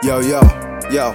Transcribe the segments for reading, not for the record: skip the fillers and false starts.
Yo, yo, yo.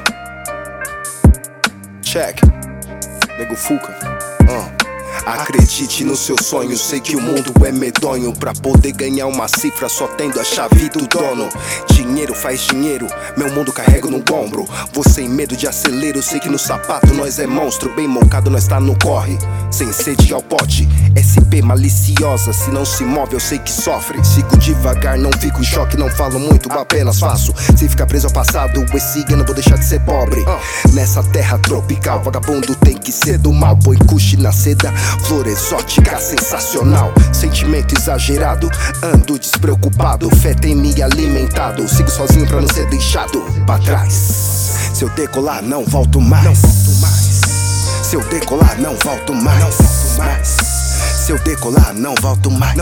Check. Nego Fuca. Acredite no seu sonho, sei que o mundo é medonho. Pra poder ganhar uma cifra só tendo a chave do dono. Dinheiro faz dinheiro, meu mundo carrego no ombro. Vou sem medo de acelero, sei que no sapato nós é monstro. Bem mocado nós tá no corre, sem sede ao pote. SP maliciosa, se não se move eu sei que sofre. Sigo devagar, não fico em choque, não falo muito, apenas faço. Se ficar preso ao passado, esse ano vou deixar de ser pobre. Nessa terra tropical, vagabundo tem que ser do mal. Põe kush na seda, flor exótica, sensacional. Sentimento exagerado, ando despreocupado. Fé tem me alimentado, sigo sozinho pra não ser deixado pra trás. Se eu decolar não volto mais. Se eu decolar não volto mais. Se eu decolar não volto mais.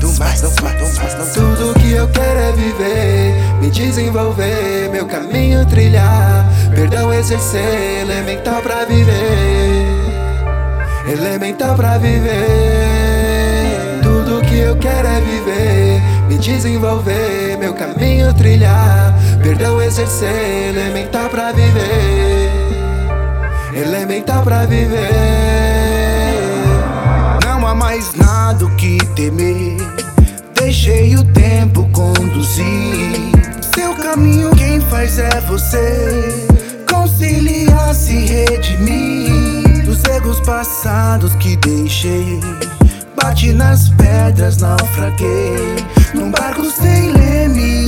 Tudo que eu quero é viver, me desenvolver, meu caminho trilhar, perdão exercer, elemental pra viver, elemental pra viver. Tudo que eu quero é viver, me desenvolver, meu caminho trilhar, perdão exercer, elemental pra viver, elemental pra viver. Não há mais nada o que temer, deixei o tempo conduzir. Seu caminho quem faz é você, conciliar, se redimir dos erros passados que deixei. Bati nas pedras, naufraguei num barco sem leme,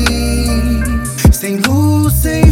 sem luz, sem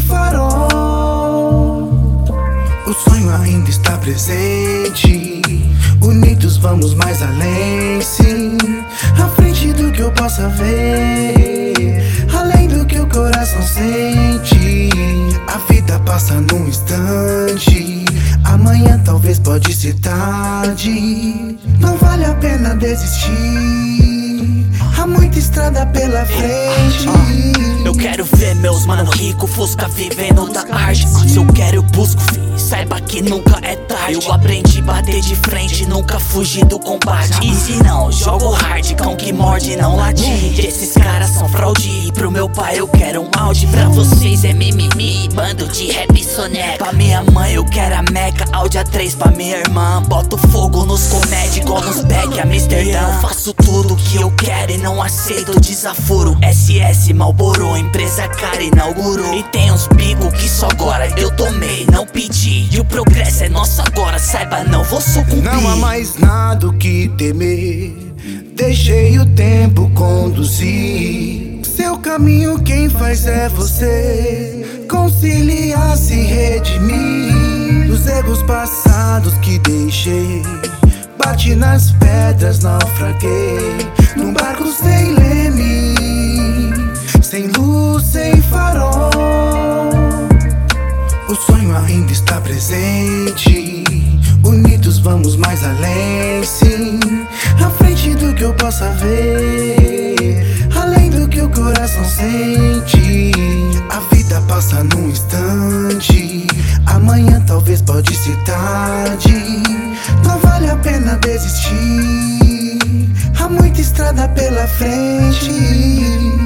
farol. O sonho ainda está presente, unidos vamos mais além, sim. À frente do que eu possa ver, além do que o coração sente. A vida passa num instante, amanhã talvez pode ser tarde. Não vale a pena desistir, há muita estrada pela frente. Eu quero ver meus mano rico, Fusca vivendo da arte. Se eu quero eu busco, filho, saiba que nunca é tarde. Eu aprendi a bater de frente, nunca fugi do combate. E se não, jogo hard, cão que morde não late. Esses caras são fraude, pro meu pai eu quero um Audi. Pra vocês é mimimi, bando de rap soneca. Pra minha mãe eu quero a Meca, Audi A3 pra minha irmã. Boto fogo nos comédia, igual nos back Amsterdã. Faço tudo que eu quero e não aceito desaforo. SS Marlboro, empresa cara inaugurou. E tem uns bico que só agora eu tomei, não pedi. E o progresso é nosso agora, saiba não vou sucumbir. Não há mais nada o que temer, deixei o tempo conduzir. Seu caminho quem faz é você, conciliar, se redimir dos erros passados que deixei. Bati nas pedras, naufraguei num barco sem leme, sem luz, sem farol. O sonho ainda está presente, unidos vamos mais além, sim. À frente do que eu possa ver, além do que o coração sente. A vida passa num instante, amanhã talvez pode ser tarde. Não vale a pena desistir, há muita estrada pela frente.